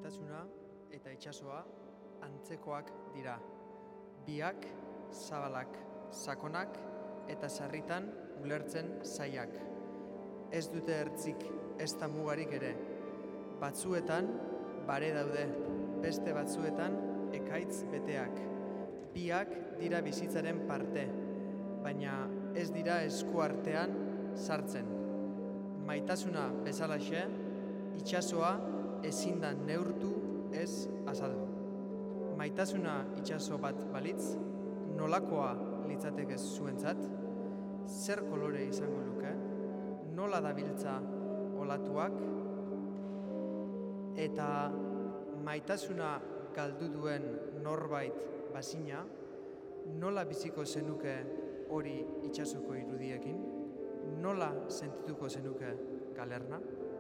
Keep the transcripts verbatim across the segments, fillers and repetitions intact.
Maitasuna eta itsasoa antzekoak dira. Biak zabalak, sakonak eta sarritan ulertzen zailak. Ez dute ertzik, ezta mugarik ere. Batzuetan bare daude, beste batzuetan ekaitz beteak. Biak dira bizitzaren parte, baina ez dira esku artean sartzen. Maitasuna bezalaxe, itsasoa ezin da neurtu ez azaldu. Maitasuna itsaso bat balitz, nolakoa litzateke zuentzat? Zer kolore izango luke? Nola dabiltza olatuak? Eta maitasuna galdu duen norbait bazina, nola biziko zenuke hori itsasoko irudiekin? Nola sentituko zenuke galerna?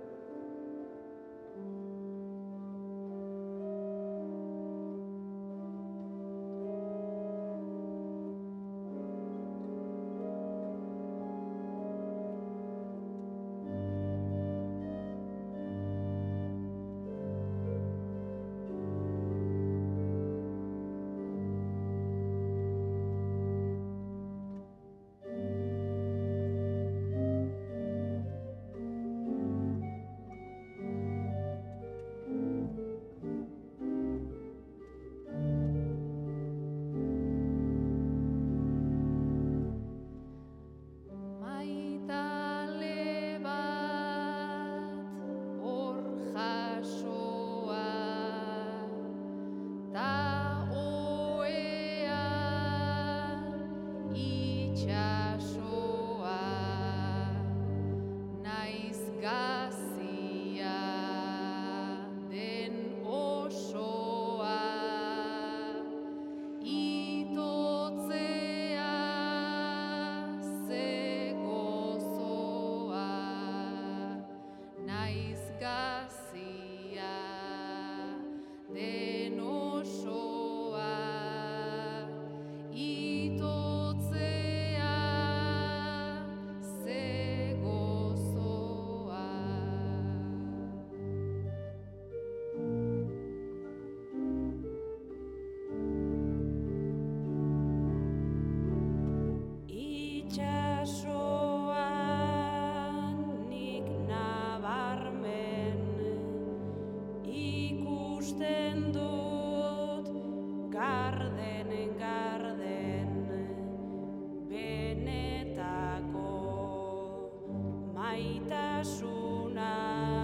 Maitasuna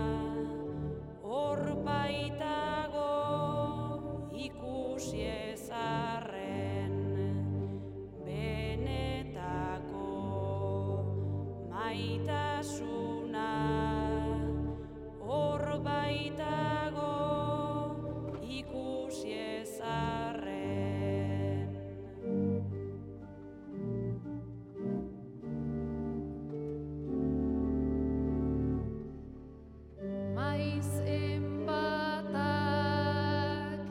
hor baitago ikusi ezarren benetako. Maitasuna hor baitago ikusi ezarren.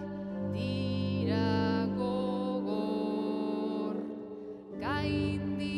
Gainditu